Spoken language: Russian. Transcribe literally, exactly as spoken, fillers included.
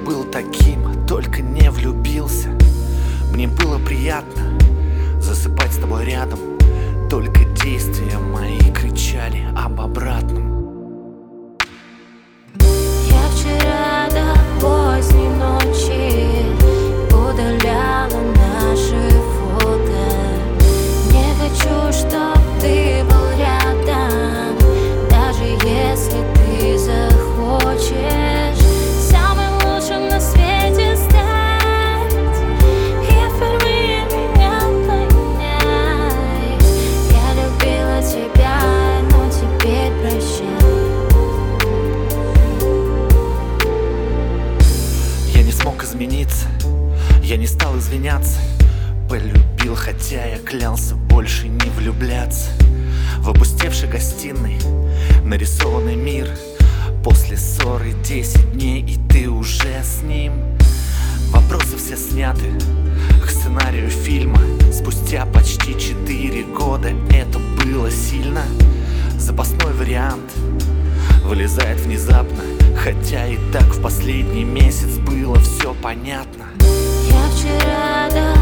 был таким, только не влюбился. Мне было приятно засыпать с тобой рядом, только действия мои кричали об обратном. Я вчера до поздней ночи удаляла наши фото. Не хочу, чтоб ты был рядом, даже если ты захочешь самым лучшим на свете стать и впервые меня понять. Я любила тебя, но теперь прощай. Я не смог измениться, я не стал извиняться. Полюбил, хотя я клялся больше не влюбляться. В опустевшей гостиной нарисованный мир. После ссоры десять дней, и ты уже с ним. Вопросы все сняты к сценарию фильма. Спустя почти четыре года это было сильно. Запасной вариант вылезает внезапно, хотя и так в последний месяц было все понятно. Я вчера до